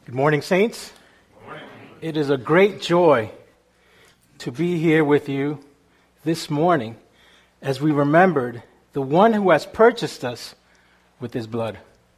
Good morning, saints. Good morning. It is a great joy to be here with you this morning as we remembered the one who has purchased us with his blood.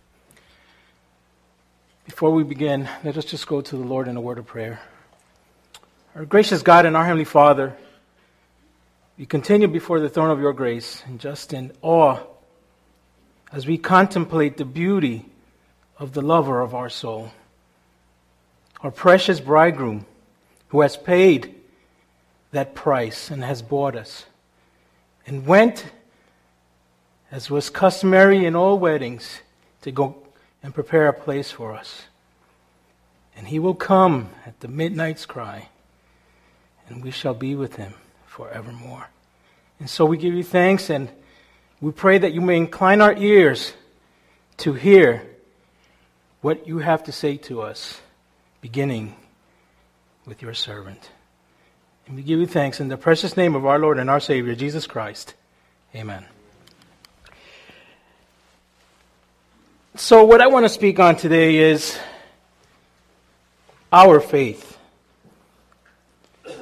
Before we begin, let us just go to the Lord in a word of prayer. Our gracious God and our Heavenly Father, we continue before the throne of your grace and just in awe as we contemplate the beauty of the lover of our soul, our precious bridegroom who has paid that price and has bought us and went, as was customary in all weddings, to go and prepare a place for us. And he will come at the midnight's cry, and we shall be with him forevermore. And so we give you thanks, and we pray that you may incline our ears to hear what you have to say to us, beginning with your servant. And we give you thanks in the precious name of our Lord and our Savior, Jesus Christ. Amen. So what I want to speak on today is our faith. It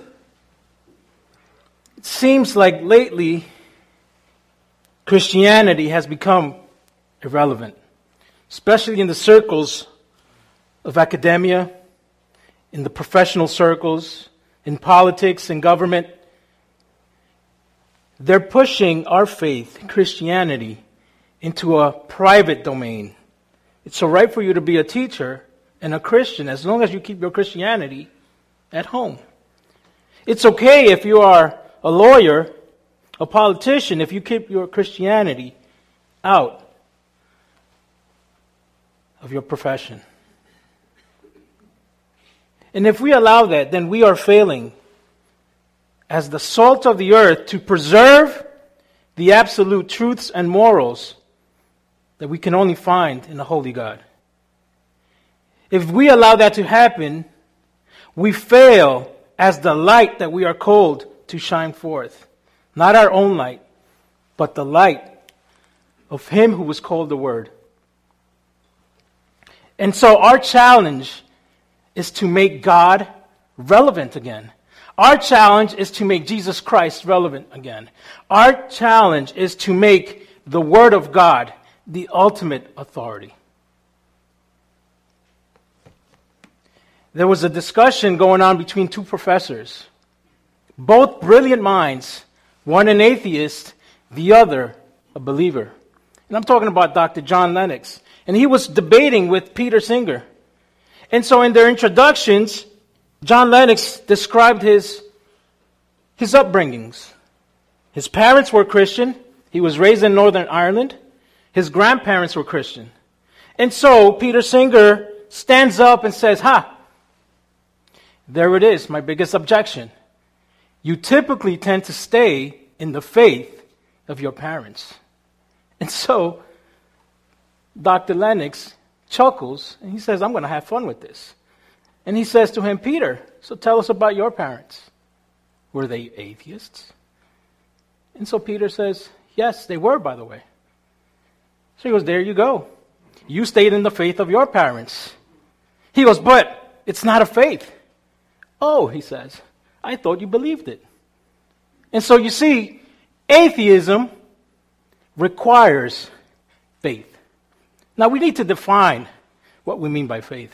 seems like lately Christianity has become irrelevant, especially in the circles of academia, in the professional circles, in politics and government. They're pushing our faith, Christianity, into a private domain. It's all right for you to be a teacher and a Christian as long as you keep your Christianity at home. It's okay if you are a lawyer, a politician, if you keep your Christianity out of your profession. And if we allow that, then we are failing as the salt of the earth to preserve the absolute truths and morals that we can only find in the Holy God. If we allow that to happen, we fail as the light that we are called to shine forth. Not our own light, but the light of Him who was called the Word. And so our challenge is to make God relevant again. Our challenge is to make Jesus Christ relevant again. Our challenge is to make the Word of God the ultimate authority. There was a discussion going on between two professors, both brilliant minds, one an atheist, the other a believer. And I'm talking about Dr. John Lennox. And he was debating with Peter Singer. And so in their introductions, John Lennox described his upbringings. His parents were Christian. He was raised in Northern Ireland. His grandparents were Christian. And so Peter Singer stands up and says, there it is, my biggest objection. You typically tend to stay in the faith of your parents. And so Dr. Lennox chuckles, and he says, I'm going to have fun with this. And he says to him, Peter, so tell us about your parents. Were they atheists? And so Peter says, yes, they were, by the way. So he goes, there you go. You stayed in the faith of your parents. He goes, but it's not a faith. Oh, he says, I thought you believed it. And so you see, atheism requires faith. Now, we need to define what we mean by faith.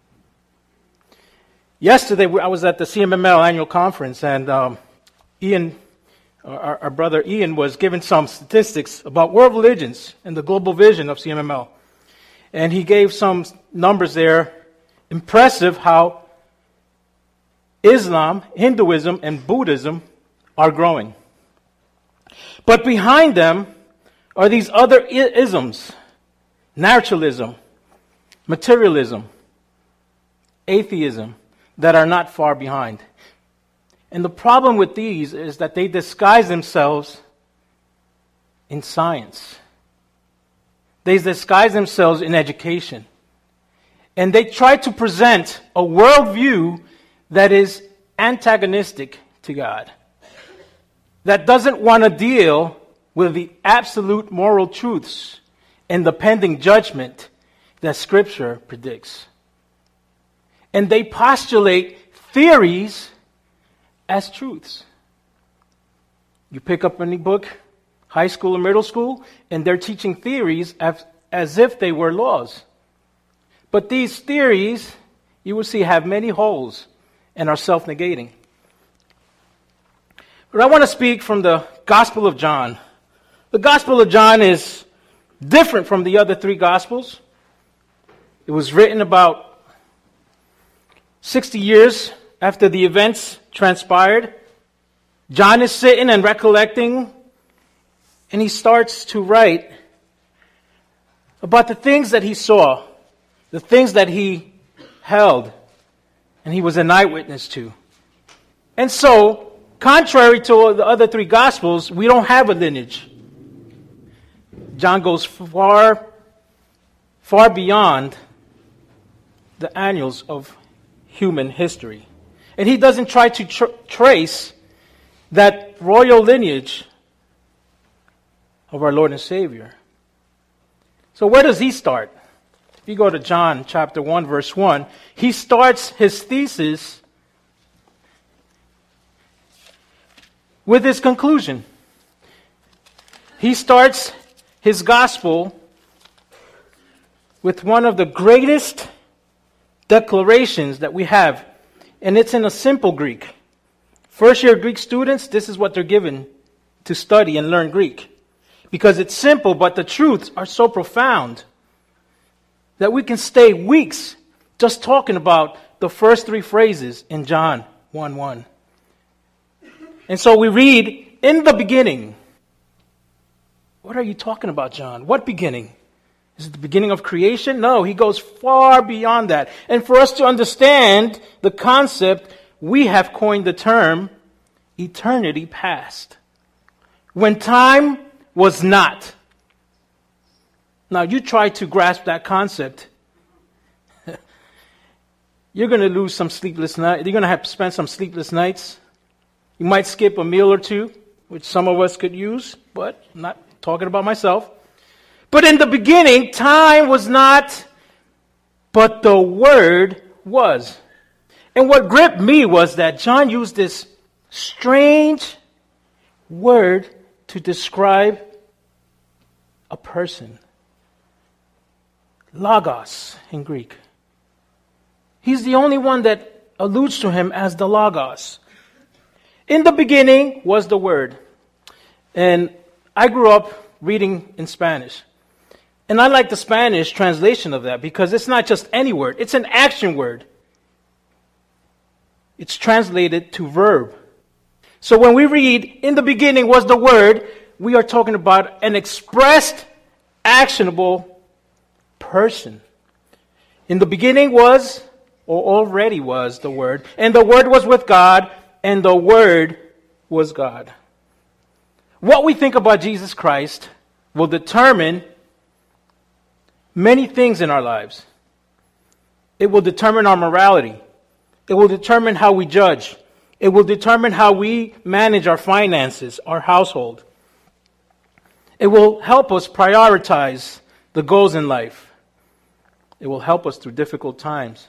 Yesterday, I was at the CMML annual conference, and Ian, our brother Ian, was giving some statistics about world religions and the global vision of CMML. And he gave some numbers there. Impressive how Islam, Hinduism, and Buddhism are growing. But behind them are these other isms. Naturalism, materialism, atheism, that are not far behind. And the problem with these is that they disguise themselves in science. They disguise themselves in education. And they try to present a worldview that is antagonistic to God, that doesn't want to deal with the absolute moral truths and the pending judgment that Scripture predicts. And they postulate theories as truths. You pick up any book, high school or middle school, and they're teaching theories as if they were laws. But these theories, you will see, have many holes and are self-negating. But I want to speak from the Gospel of John. The Gospel of John is different from the other three Gospels. It was written about 60 years after the events transpired. John is sitting and recollecting, and he starts to write about the things that he saw, the things that he held, and he was an eyewitness to. And so, contrary to the other three Gospels, we don't have a lineage. John goes far, far beyond the annals of human history. And he doesn't try to trace that royal lineage of our Lord and Savior. So where does he start? If you go to John chapter 1, verse 1, he starts his thesis with his conclusion. He starts his gospel with one of the greatest declarations that we have, and it's in a simple Greek. First-year Greek students, this is what they're given to study and learn Greek. Because it's simple, but the truths are so profound that we can stay weeks just talking about the first three phrases in John 1:1. And so we read, in the beginning. What are you talking about, John? What beginning? Is it the beginning of creation? No, he goes far beyond that. And for us to understand the concept, we have coined the term eternity past. When time was not. Now, you try to grasp that concept. You're going to lose some sleepless nights. You're going to have to spend some sleepless nights. You might skip a meal or two, which some of us could use, but I'm not talking about myself. But in the beginning, time was not, but the Word was. And what gripped me was that John used this strange word to describe a person. Logos in Greek. He's the only one that alludes to him as the Logos. In the beginning was the Word. And I grew up reading in Spanish. And I like the Spanish translation of that because it's not just any word. It's an action word. It's translated to verb. So when we read, in the beginning was the Word, we are talking about an expressed, actionable person. In the beginning was, or already was, the Word. And the Word was with God, and the Word was God. What we think about Jesus Christ will determine many things in our lives. It will determine our morality. It will determine how we judge. It will determine how we manage our finances, our household. It will help us prioritize the goals in life. It will help us through difficult times.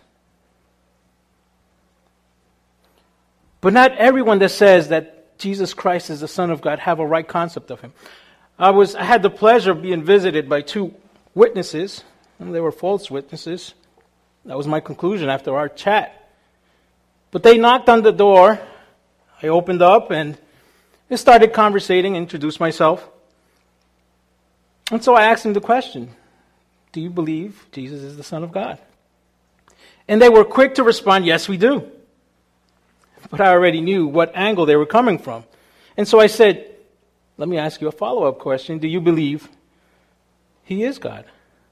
But not everyone that says that Jesus Christ is the Son of God have a right concept of Him. I had the pleasure of being visited by two witnesses, and they were false witnesses. That was my conclusion after our chat. But they knocked on the door. I opened up and I started conversating, introduced myself. And so I asked them the question, do you believe Jesus is the Son of God? And they were quick to respond, yes, we do. But I already knew what angle they were coming from. And so I said, let me ask you a follow-up question. Do you believe He is God?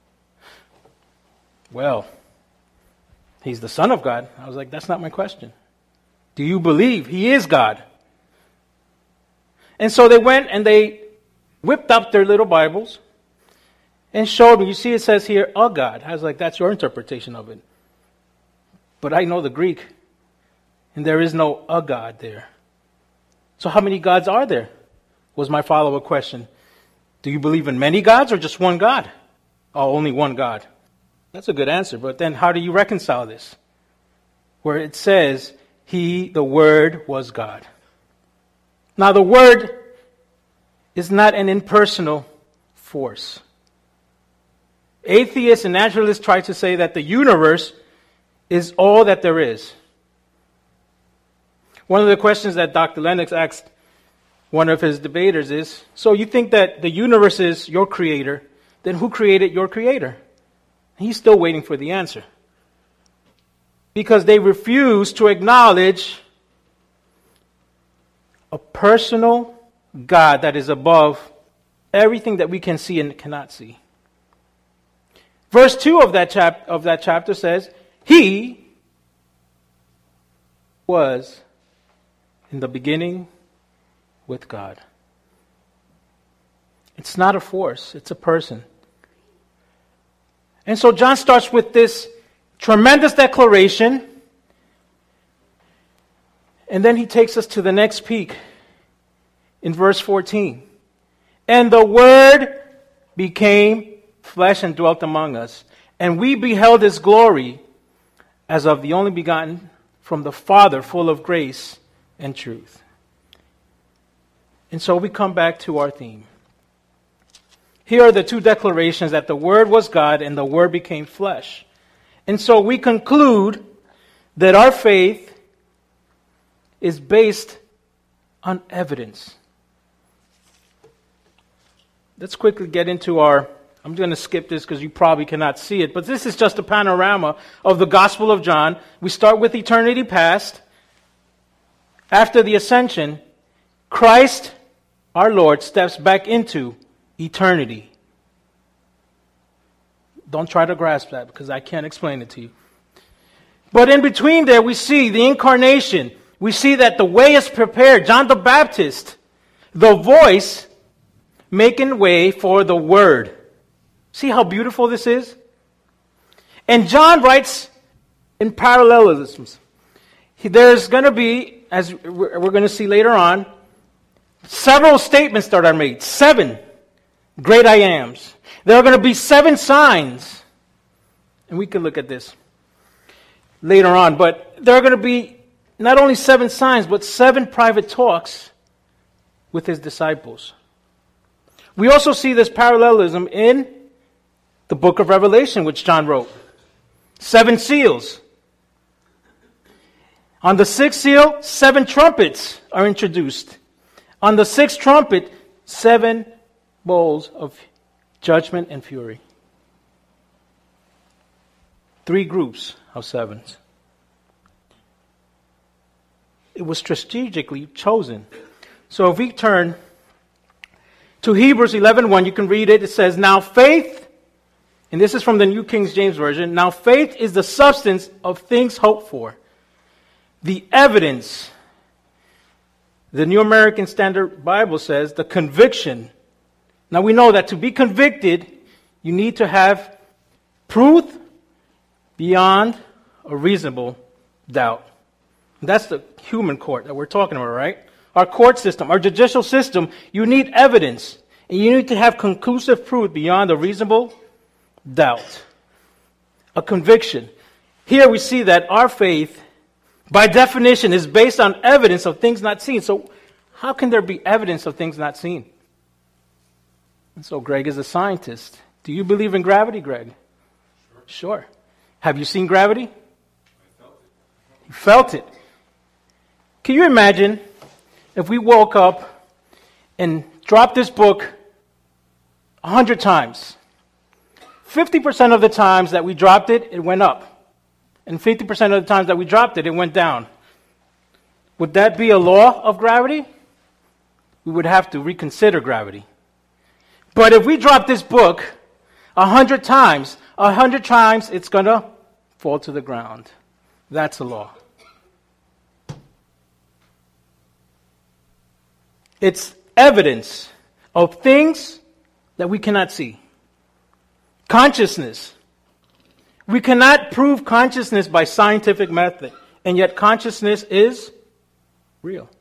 Well, He's the Son of God. I was like, that's not my question. Do you believe He is God? And so they went and they whipped up their little Bibles and showed me. You see it says here, a God. I was like, that's your interpretation of it. But I know the Greek. And there is no a God there. So how many gods are there? Was my follow-up question. Do you believe in many gods or just one God? Oh, only one God. That's a good answer, but then how do you reconcile this? where it says, the Word was God. Now, the Word is not an impersonal force. Atheists and naturalists try to say that the universe is all that there is. One of the questions that Dr. Lennox asked one of his debaters is, so you think that the universe is your creator, then who created your creator? He's still waiting for the answer. Because they refuse to acknowledge a personal God that is above everything that we can see and cannot see. Verse 2 of that chapter says, He was in the beginning with God. It's not a force, it's a person. And so John starts with this tremendous declaration, and then he takes us to the next peak in verse 14. And the Word became flesh and dwelt among us, and we beheld His glory as of the only begotten from the Father, full of grace and truth. And so we come back to our theme. Here are the two declarations that the Word was God and the Word became flesh. And so we conclude that our faith is based on evidence. Let's quickly get into I'm going to skip this because you probably cannot see it, but this is just a panorama of the Gospel of John. We start with eternity past. After the ascension, Christ, our Lord, steps back into eternity. Don't try to grasp that because I can't explain it to you. But in between there, we see the incarnation. We see that the way is prepared. John the Baptist, the voice, making way for the Word. See how beautiful this is? And John writes in parallelisms. There's going to be, as we're going to see later on, several statements that are made. 7 great I ams. There are going to be 7 signs. And we can look at this later on. But there are going to be not only 7 signs, but 7 private talks with His disciples. We also see this parallelism in the book of Revelation, which John wrote. 7 seals. On the 6th seal, 7 trumpets are introduced. On the 6th trumpet, 7 bowls of judgment and fury. 3 groups of 7s. It was strategically chosen. So if we turn to Hebrews 11:1, you can read it. It says, now faith, and this is from the New King James Version, now faith is the substance of things hoped for, the evidence. The New American Standard Bible says the conviction. Now we know that to be convicted, you need to have proof beyond a reasonable doubt. That's the human court that we're talking about, right? Our court system, our judicial system, you need evidence. And you need to have conclusive proof beyond a reasonable doubt. A conviction. Here we see that our faith, by definition, is based on evidence of things not seen. So how can there be evidence of things not seen? And so Greg is a scientist. Do you believe in gravity, Greg? Sure. Have you seen gravity? I felt it. You felt it. Can you imagine if we woke up and dropped this book 100 times? 50% of the times that we dropped it, it went up. And 50% of the times that we dropped it, it went down. Would that be a law of gravity? We would have to reconsider gravity. But if we drop this book 100 times it's going to fall to the ground. That's a law. It's evidence of things that we cannot see. Consciousness. We cannot prove consciousness by scientific method, and yet consciousness is real.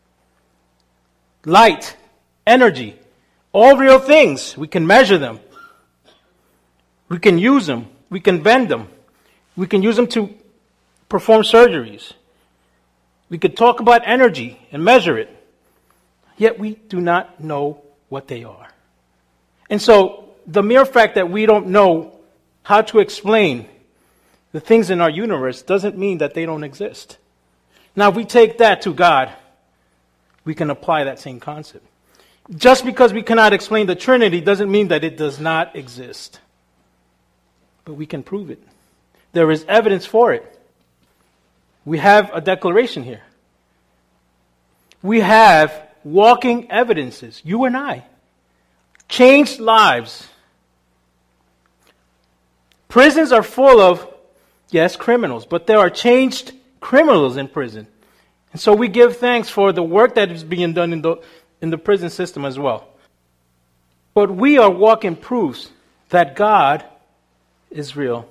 Light, energy, all real things. We can measure them. We can use them. We can bend them. We can use them to perform surgeries. We could talk about energy and measure it. Yet we do not know what they are. And so the mere fact that we don't know how to explain the things in our universe doesn't mean that they don't exist. Now, if we take that to God, we can apply that same concept. Just because we cannot explain the Trinity doesn't mean that it does not exist. But we can prove it. There is evidence for it. We have a declaration here. We have walking evidences, you and I. Changed lives. Prisons are full of, yes, criminals, but there are changed criminals in prison. And so we give thanks for the work that is being done in the prison system as well. But we are walking proofs that God is real.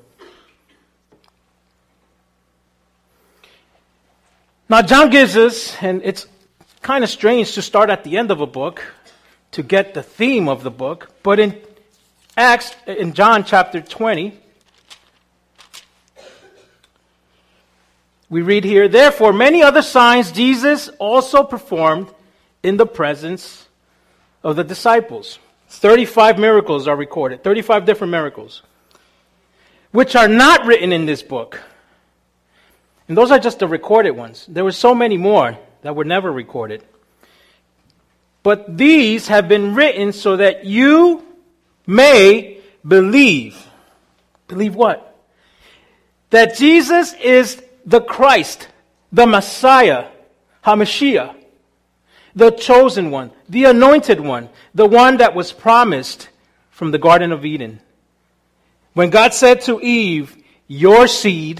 Now, John gives us, and it's kind of strange to start at the end of a book to get the theme of the book, but in John chapter 20, we read here, therefore many other signs Jesus also performed in the presence of the disciples. 35 miracles are recorded, 35 different miracles, which are not written in this book. And those are just the recorded ones. There were so many more that were never recorded. But these have been written so that you may believe. Believe what? That Jesus is the Christ, the Messiah, HaMashiach, the chosen one, the anointed one, the one that was promised from the Garden of Eden. When God said to Eve, your seed,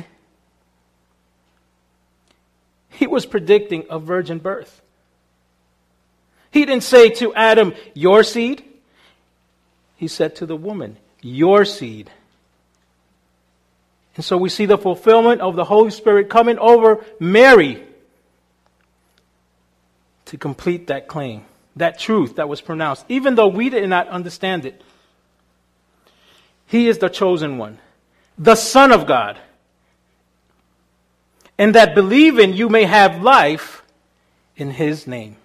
He was predicting a virgin birth. He didn't say to Adam, your seed. He said to the woman, your seed. And so we see the fulfillment of the Holy Spirit coming over Mary to complete that claim, that truth that was pronounced, even though we did not understand it. He is the chosen one, the Son of God. And that believing you may have life in His name.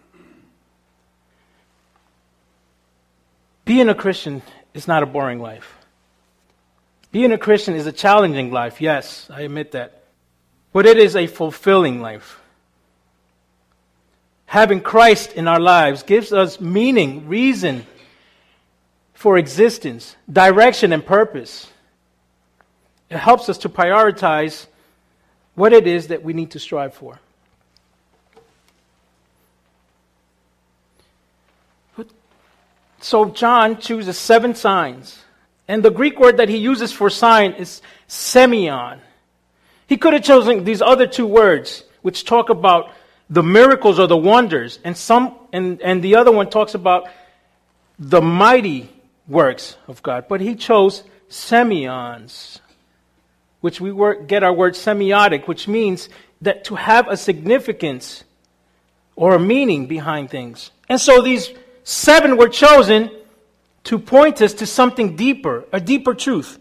Being a Christian is not a boring life. Being a Christian is a challenging life, yes, I admit that. But it is a fulfilling life. Having Christ in our lives gives us meaning, reason for existence, direction, and purpose. It helps us to prioritize what it is that we need to strive for. So John chooses 7 signs. And the Greek word that he uses for sign is semeion. He could have chosen these other 2 words, which talk about the miracles or the wonders. And the other one talks about the mighty works of God. But he chose semeions, which we get our word semiotic, which means that to have a significance or a meaning behind things. And so these 7 were chosen to point us to something deeper, a deeper truth.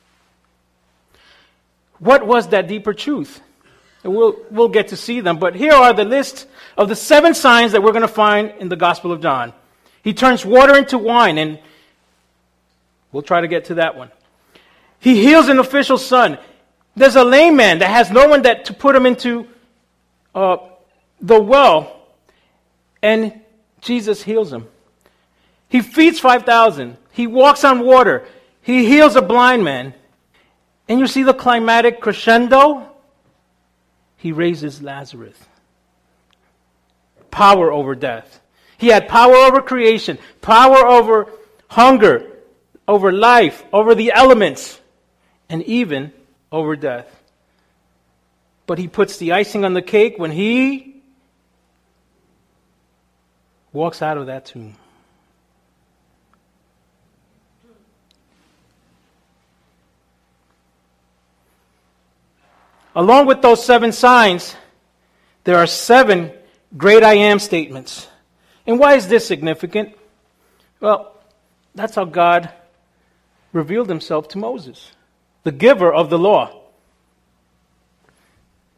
What was that deeper truth? We'll get to see them, but here are the list of the 7 signs that we're going to find in the Gospel of John. He turns water into wine, and we'll try to get to that one. He heals an official's son. There's a lame man that has no one to put him into the well, and Jesus heals him. He feeds 5,000. He walks on water. He heals a blind man. And you see the climatic crescendo? He raises Lazarus. Power over death. He had power over creation, power over hunger, over life, over the elements, and even over death. But he puts the icing on the cake when he walks out of that tomb. Along with those 7 signs, there are 7 great I am statements. And why is this significant? Well, that's how God revealed himself to Moses, the giver of the law.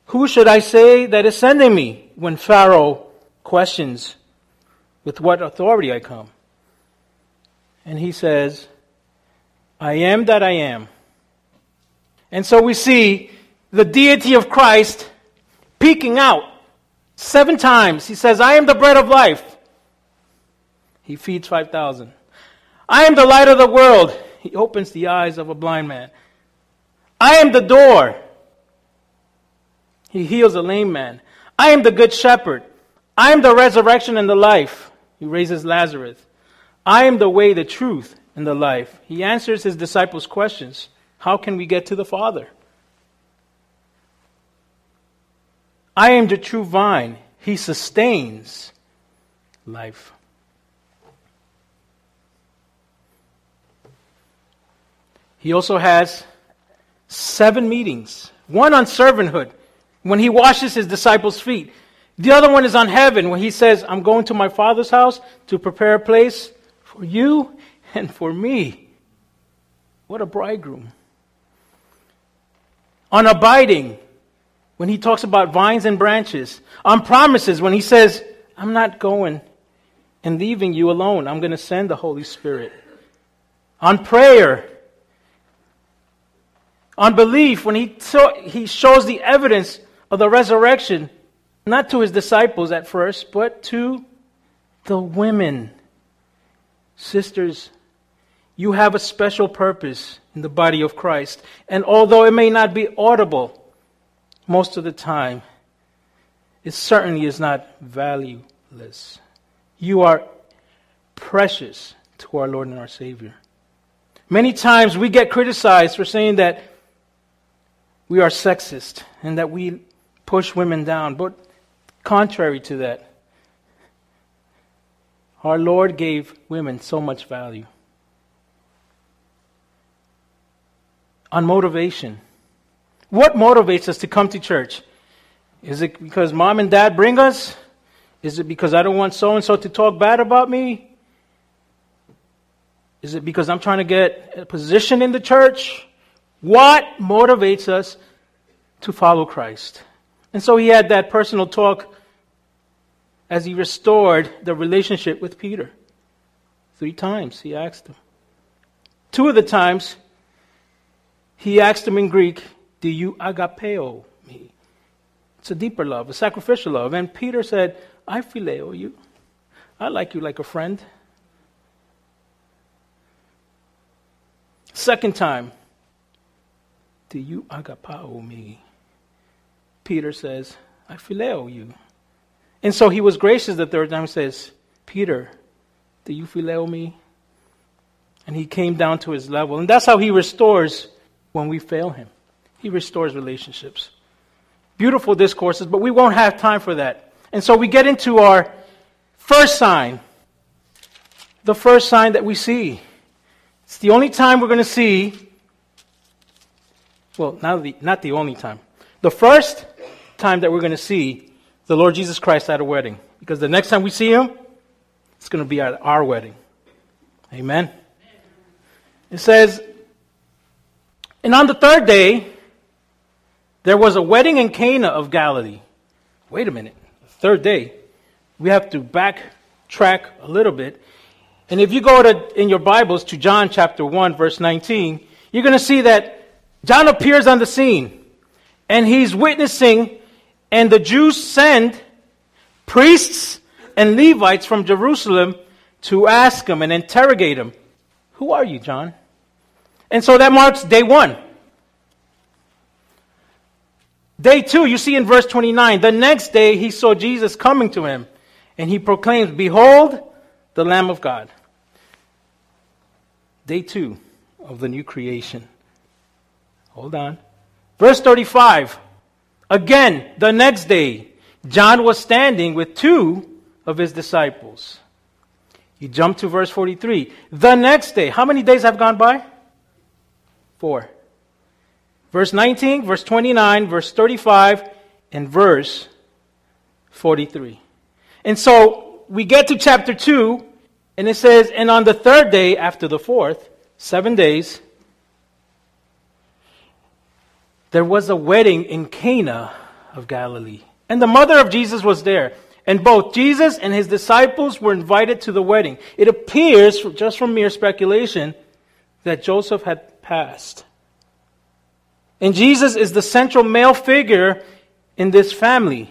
Who should I say that is sending me? When Pharaoh questions, with what authority I come? And he says, I am that I am. And so we see the deity of Christ peeking out 7 times. He says, I am the bread of life. He feeds 5,000. I am the light of the world. He opens the eyes of a blind man. I am the door. He heals a lame man. I am the good shepherd. I am the resurrection and the life. He raises Lazarus. I am the way, the truth, and the life. He answers his disciples' questions. How can we get to the Father? I am the true vine. He sustains life. He also has 7 meetings. One on servanthood, when he washes his disciples' feet. The other one is on heaven, when he says, I'm going to my Father's house to prepare a place for you and for me. What a bridegroom. On abiding, when he talks about vines and branches. On promises, when he says, I'm not going and leaving you alone. I'm going to send the Holy Spirit. On prayer. On belief, when he shows the evidence of the resurrection, not to his disciples at first, but to the women. Sisters, you have a special purpose in the body of Christ. And although it may not be audible most of the time, it certainly is not valueless. You are precious to our Lord and our Savior. Many times we get criticized for saying that we are sexist and that we push women down. But contrary to that, our Lord gave women so much value. On motivation. What motivates us to come to church? Is it because mom and dad bring us? Is it because I don't want so-and-so to talk bad about me? Is it because I'm trying to get a position in the church? What motivates us to follow Christ? And so he had that personal talk as he restored the relationship with Peter. 3 times he asked him. 2 of the times he asked him in Greek, do you agapeo me? It's a deeper love, a sacrificial love. And Peter said, I phileo you. I like you like a friend. 2nd time, do you agapao me? Peter says, I phileo you. And so he was gracious the 3rd time. He says, Peter, do you phileo me? And he came down to his level. And that's how he restores when we fail him. He restores relationships. Beautiful discourses, but we won't have time for that. And so we get into our first sign. The first sign that we see. It's the only time we're going to see, well, not the only time. The first time that we're going to see the Lord Jesus Christ at a wedding. Because the next time we see him, it's going to be at our wedding. Amen. It says, and on the 3rd day, there was a wedding in Cana of Galilee. Wait a minute. The 3rd day. We have to backtrack a little bit. And if you go in your Bibles to John chapter 1, verse 19, you're going to see that John appears on the scene. And he's witnessing, and the Jews send priests and Levites from Jerusalem to ask him and interrogate him. Who are you, John? And so that marks day 1. Day 2, you see in verse 29, the next day he saw Jesus coming to him, and he proclaims, behold, the Lamb of God. Day 2 of the new creation. Hold on. Verse 35, again, the next day, John was standing with 2 of his disciples. You jump to verse 43. The next day, how many days have gone by? 4. Verse 19, verse 29, verse 35, and verse 43. And so we get to chapter 2, and it says, and on the 3rd day after the 4th, 7 days, there was a wedding in Cana of Galilee. And the mother of Jesus was there. And both Jesus and his disciples were invited to the wedding. It appears, just from mere speculation, that Joseph had passed. And Jesus is the central male figure in this family.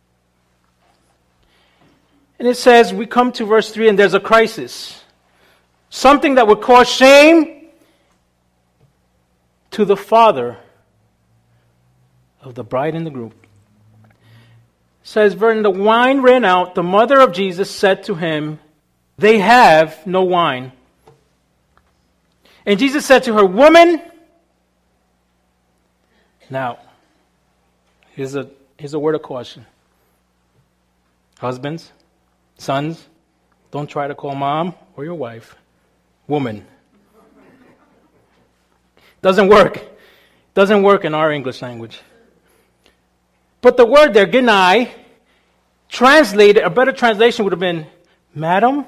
And it says, we come to verse 3, and there's a crisis. Something that would cause shame to the father of the bride and the groom. It says, when the wine ran out, the mother of Jesus said to him, they have no wine. And Jesus said to her, woman, now, here's a word of caution. Husbands, sons, don't try to call mom or your wife woman. Doesn't work. Doesn't work in our English language. But the word there, genai, translated, a better translation would have been madam,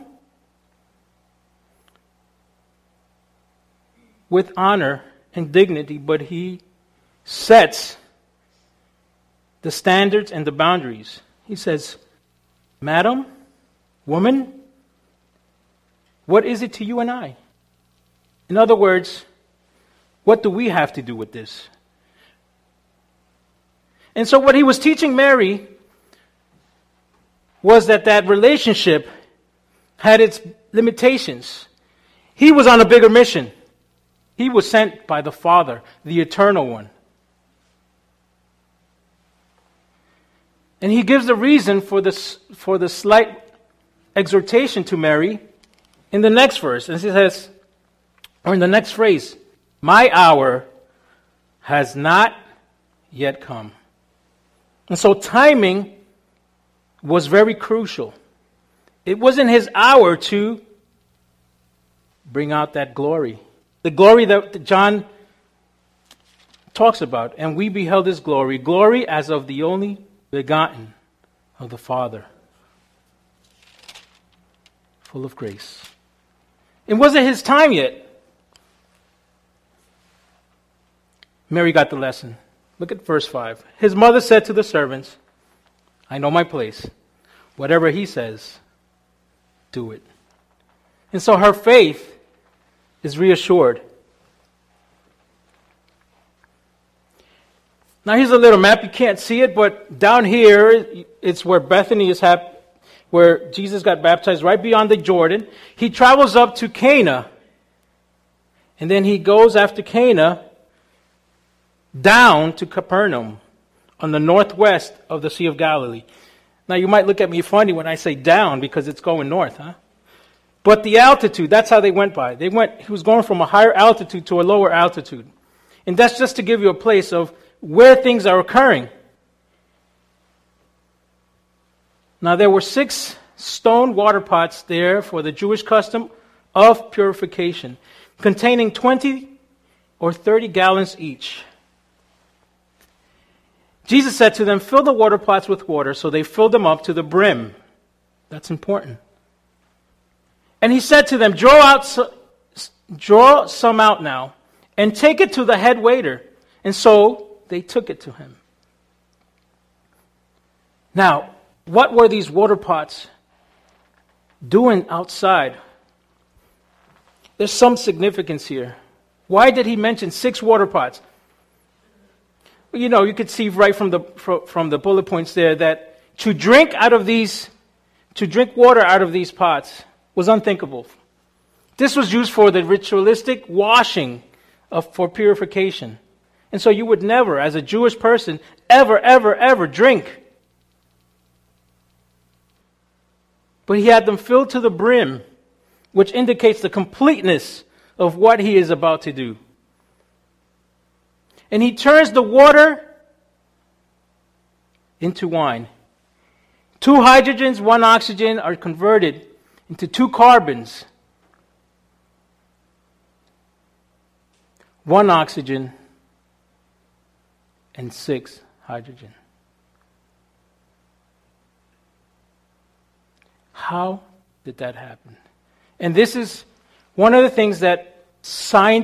with honor and dignity, but he sets the standards and the boundaries. He says, madam, woman, what is it to you and I? In other words, what do we have to do with this? And so what he was teaching Mary was that relationship had its limitations. He was on a bigger mission. He was sent by the Father, the Eternal One. And he gives the reason for the slight exhortation to Mary in the next verse. And he says, or in the next phrase, my hour has not yet come. And so timing was very crucial. It wasn't his hour to bring out that glory. The glory that John talks about. And we beheld his glory. Glory as of the only begotten of the Father. Full of grace. It wasn't his time yet. Mary got the lesson. Look at verse 5. His mother said to the servants, I know my place. Whatever he says, do it. And so her faith is reassured. Now here's a little map. You can't see it, but down here, it's where Bethany is where Jesus got baptized, right beyond the Jordan. He travels up to Cana. And then he goes after Cana down to Capernaum on the northwest of the Sea of Galilee. Now you might look at me funny when I say down because it's going north, huh? But the altitude, that's how they went by. He was going from a higher altitude to a lower altitude. And that's just to give you a place of where things are occurring. Now there were 6 stone water pots there for the Jewish custom of purification, containing 20 or 30 gallons each. Jesus said to them, fill the water pots with water, so they filled them up to the brim. That's important. And he said to them, draw some out now, and take it to the head waiter. And so they took it to him. Now, what were these water pots doing outside? There's some significance here. Why did he mention 6 water pots? Well, you could see right from the bullet points there that to drink water out of these pots was unthinkable. This was used for the ritualistic washing for purification. And so you would never, as a Jewish person, ever drink. But he had them filled to the brim, which indicates the completeness of what he is about to do. And he turns the water into wine. 2 hydrogens, 1 oxygen are converted into 2 carbons. 1 oxygen and 6 hydrogen. How did that happen? And this is one of the things that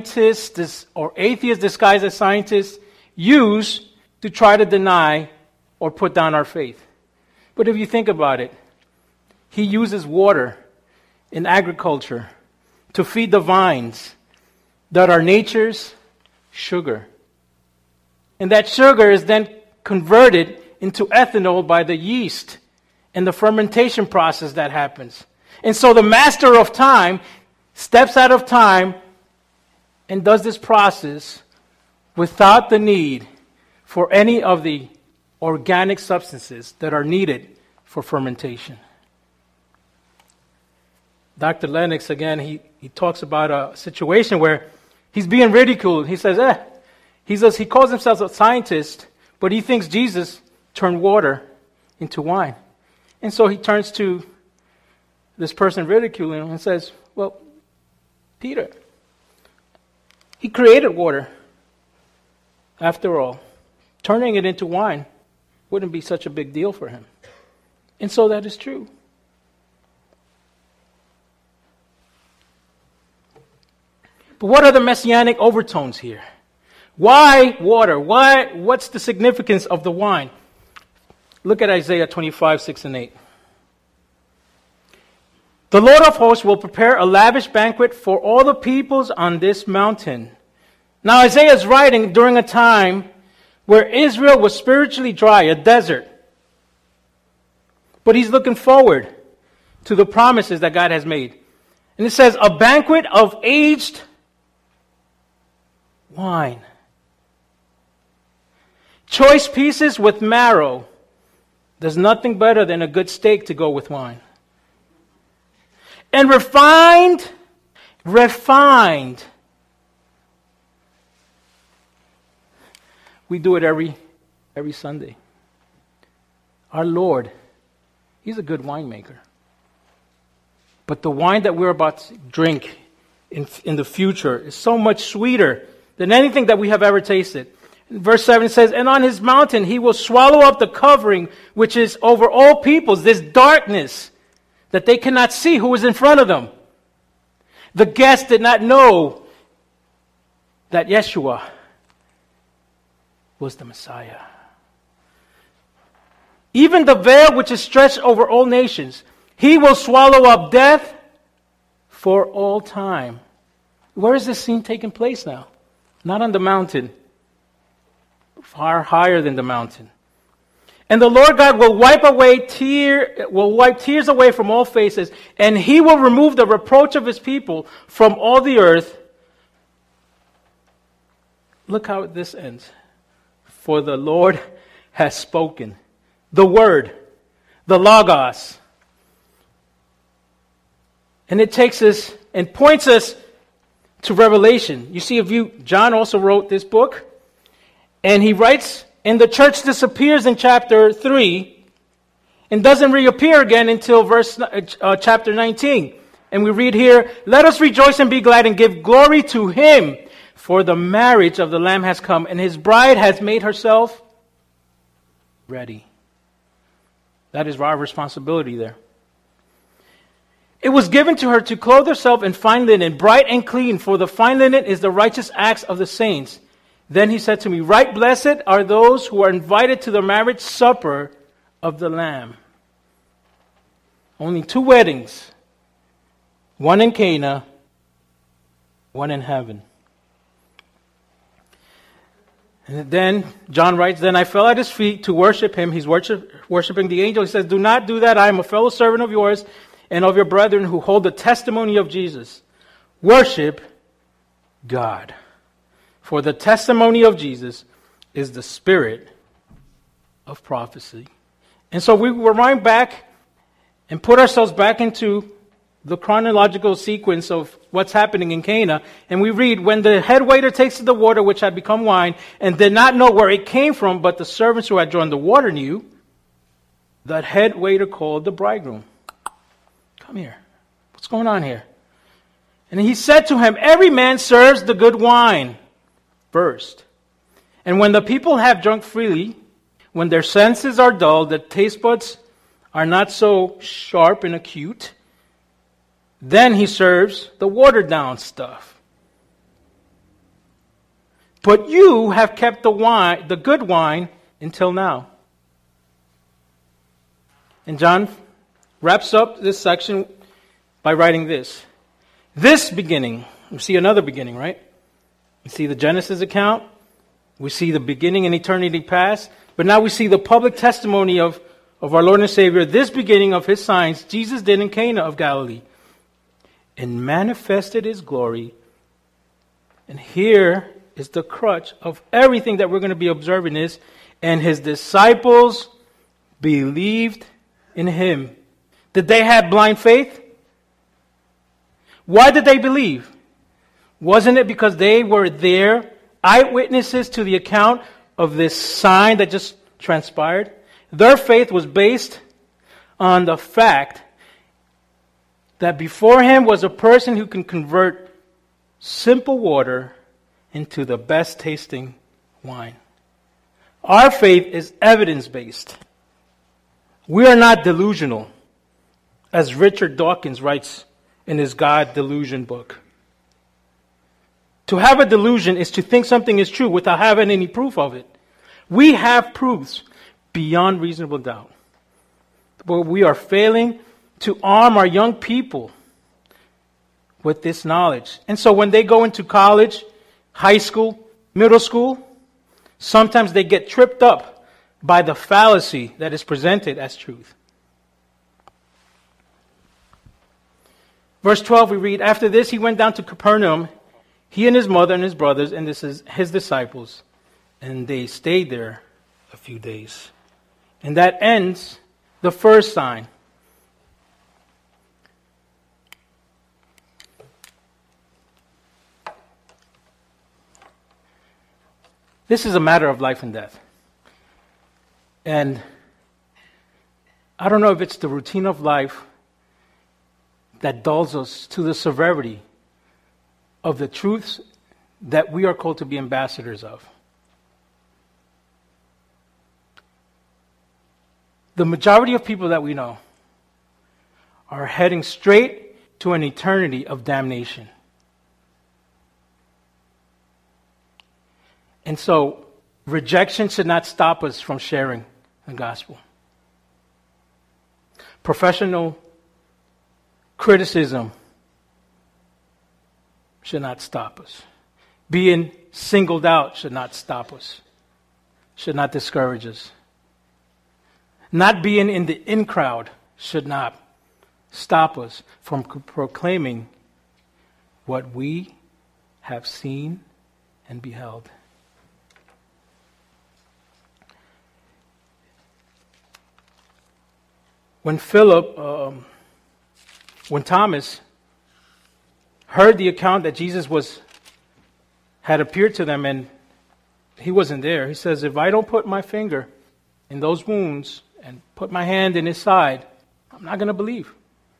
scientists or atheists disguised as scientists use to try to deny or put down our faith. But if you think about it, he uses water in agriculture to feed the vines that are nature's sugar. And that sugar is then converted into ethanol by the yeast and the fermentation process that happens. And so the master of time steps out of time and does this process without the need for any of the organic substances that are needed for fermentation. Dr. Lennox, again, he talks about a situation where he's being ridiculed. He says, he calls himself a scientist, but he thinks Jesus turned water into wine. And so he turns to this person ridiculing him and says, well, Peter, he created water. After all, turning it into wine wouldn't be such a big deal for him. And so that is true. But what are the messianic overtones here? Why water? What's the significance of the wine? Look at Isaiah 25, 6 and 8. The Lord of hosts will prepare a lavish banquet for all the peoples on this mountain. Now Isaiah is writing during a time where Israel was spiritually dry, a desert. But he's looking forward to the promises that God has made. And it says, a banquet of aged wine. Choice pieces with marrow. There's nothing better than a good steak to go with wine. And refined. We do it every Sunday. Our Lord, He's a good winemaker. But the wine that we're about to drink in the future is so much sweeter than anything that we have ever tasted. Verse 7 says, and on his mountain he will swallow up the covering which is over all peoples, this darkness that they cannot see who is in front of them. The guests did not know that Yeshua was the Messiah. Even the veil which is stretched over all nations, he will swallow up death for all time. Where is this scene taking place now? Not on the mountain. Far higher than the mountain. And the Lord God will wipe tears away from all faces, and he will remove the reproach of his people from all the earth. Look how this ends. For the Lord has spoken. The word, the Logos. And it takes us and points us to Revelation. You see, John also wrote this book, and he writes, and the church disappears in chapter 3 and doesn't reappear again until chapter 19. And we read here, let us rejoice and be glad and give glory to him, for the marriage of the Lamb has come, and his bride has made herself ready. That is our responsibility there. It was given to her to clothe herself in fine linen, bright and clean, for the fine linen is the righteous acts of the saints. Then he said to me, right blessed are those who are invited to the marriage supper of the Lamb. Only 2 weddings, one in Cana, one in heaven. And then John writes, then I fell at his feet to worship him. He's worshiping the angel. He says, do not do that. I am a fellow servant of yours and of your brethren who hold the testimony of Jesus. Worship God. For the testimony of Jesus is the spirit of prophecy. And so we rewind back and put ourselves back into the chronological sequence of what's happening in Cana. And we read, when the head waiter tasted the water which had become wine and did not know where it came from, but the servants who had drawn the water knew, that head waiter called the bridegroom. Come here. What's going on here? And he said to him, every man serves the good wine first. And when the people have drunk freely, when their senses are dull, the taste buds are not so sharp and acute, then he serves the watered down stuff. But you have kept the good wine until now. And John wraps up this section by writing this. This beginning, we see another beginning, right? We see the Genesis account. We see the beginning in eternity past. But now we see the public testimony of our Lord and Savior, this beginning of his signs Jesus did in Cana of Galilee, and manifested his glory. And here is the crutch of everything that we're going to be observing is, and his disciples believed in him. Did they have blind faith? Why did they believe? Wasn't it because they were there, eyewitnesses to the account of this sign that just transpired? Their faith was based on the fact that before him was a person who can convert simple water into the best tasting wine. Our faith is evidence-based. We are not delusional, as Richard Dawkins writes in his God Delusion book. To have a delusion is to think something is true without having any proof of it. We have proofs beyond reasonable doubt. But we are failing to arm our young people with this knowledge. And so when they go into college, high school, middle school, sometimes they get tripped up by the fallacy that is presented as truth. Verse 12 we read, after this he went down to Capernaum, he and his mother and his brothers, and this is his disciples, and they stayed there a few days. And that ends the first sign. This is a matter of life and death. And I don't know if it's the routine of life that dulls us to the severity of the truths that we are called to be ambassadors of. The majority of people that we know are heading straight to an eternity of damnation. And so, rejection should not stop us from sharing the gospel. Professional criticism should not stop us. Being singled out should not stop us, should not discourage us. Not being in the in crowd should not stop us from proclaiming what we have seen and beheld. When Thomas heard the account that Jesus had appeared to them and he wasn't there, he says, if I don't put my finger in those wounds and put my hand in his side, I'm not going to believe.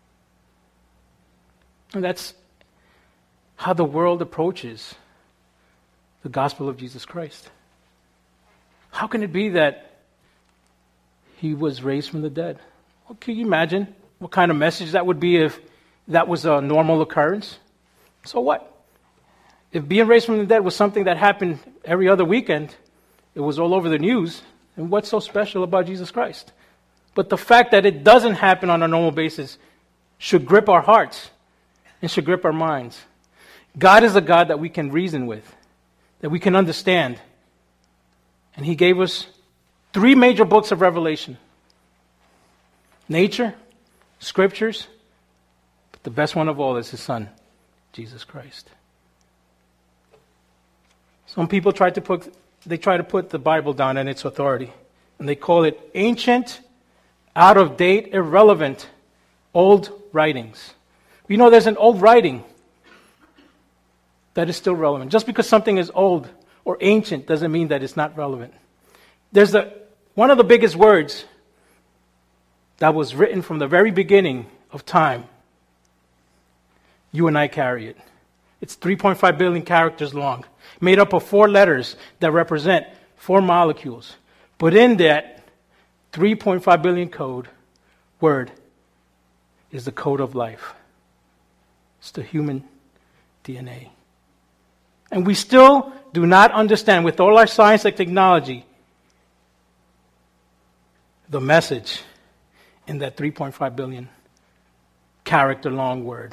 And that's how the world approaches the gospel of Jesus Christ. How can it be that he was raised from the dead? Well, can you imagine what kind of message that would be if that was a normal occurrence? So what? If being raised from the dead was something that happened every other weekend, it was all over the news, and what's so special about Jesus Christ? But the fact that it doesn't happen on a normal basis should grip our hearts and should grip our minds. God is a God that we can reason with, that we can understand. And he gave us 3 major books of revelation. Nature, scriptures, but the best one of all is his Son, Jesus Christ. Some people try to put the Bible down and its authority, and they call it ancient, out of date, irrelevant, old writings. You know, there's an old writing that is still relevant. Just because something is old or ancient doesn't mean that it's not relevant. There's one of the biggest words that was written from the very beginning of time. You and I carry it. It's 3.5 billion characters long, made up of 4 letters that represent 4 molecules. But in that 3.5 billion code word is the code of life. It's the human DNA. And we still do not understand, with all our science and technology, the message in that 3.5 billion character long word.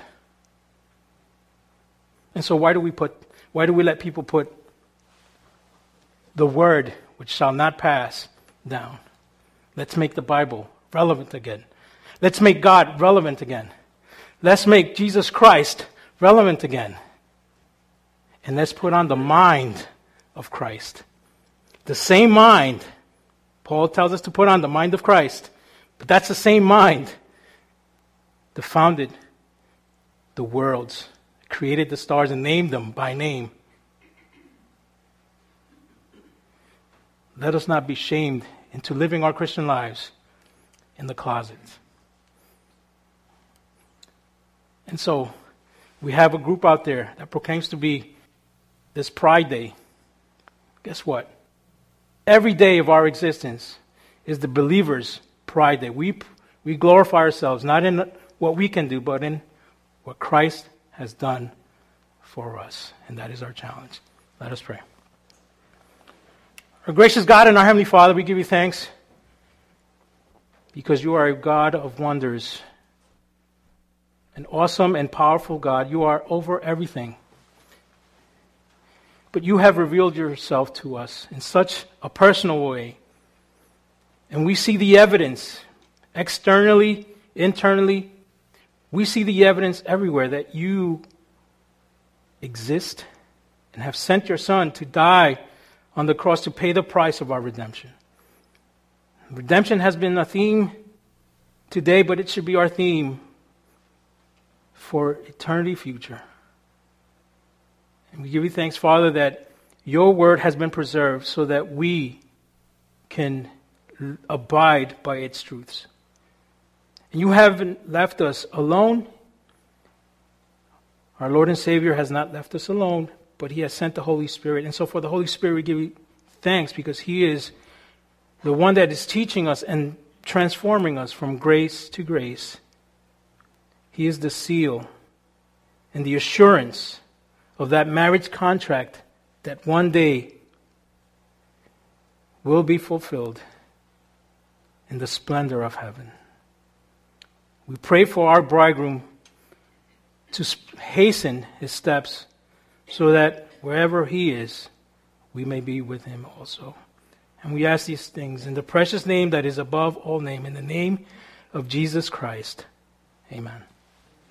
And so why do we let people put the word which shall not pass down? Let's make the Bible relevant again. Let's make God relevant again. Let's make Jesus Christ relevant again. And let's put on the mind of Christ. The same mind. Paul tells us to put on the mind of Christ. But that's the same mind that founded the worlds, created the stars and named them by name. Let us not be shamed into living our Christian lives in the closet. And so, we have a group out there that proclaims to be this Pride Day. Guess what? Every day of our existence is the believer's Pride Day. We glorify ourselves, not in what we can do, but in what Christ has done for us. And that is our challenge. Let us pray. Our gracious God and our Heavenly Father, we give you thanks because you are a God of wonders, an awesome and powerful God. You are over everything. But you have revealed yourself to us in such a personal way. And we see the evidence externally, internally. We see the evidence everywhere that you exist and have sent your Son to die on the cross to pay the price of our redemption. Redemption has been a theme today, but it should be our theme for eternity future. And we give you thanks, Father, that your word has been preserved so that we can abide by its truths. And you haven't left us alone. Our Lord and Savior has not left us alone, but he has sent the Holy Spirit. And so for the Holy Spirit, we give you thanks because he is the one that is teaching us and transforming us from grace to grace. He is the seal and the assurance of that marriage contract that one day will be fulfilled in the splendor of heaven. We pray for our bridegroom to hasten his steps so that wherever he is, we may be with him also. And we ask these things in the precious name that is above all name, in the name of Jesus Christ. Amen.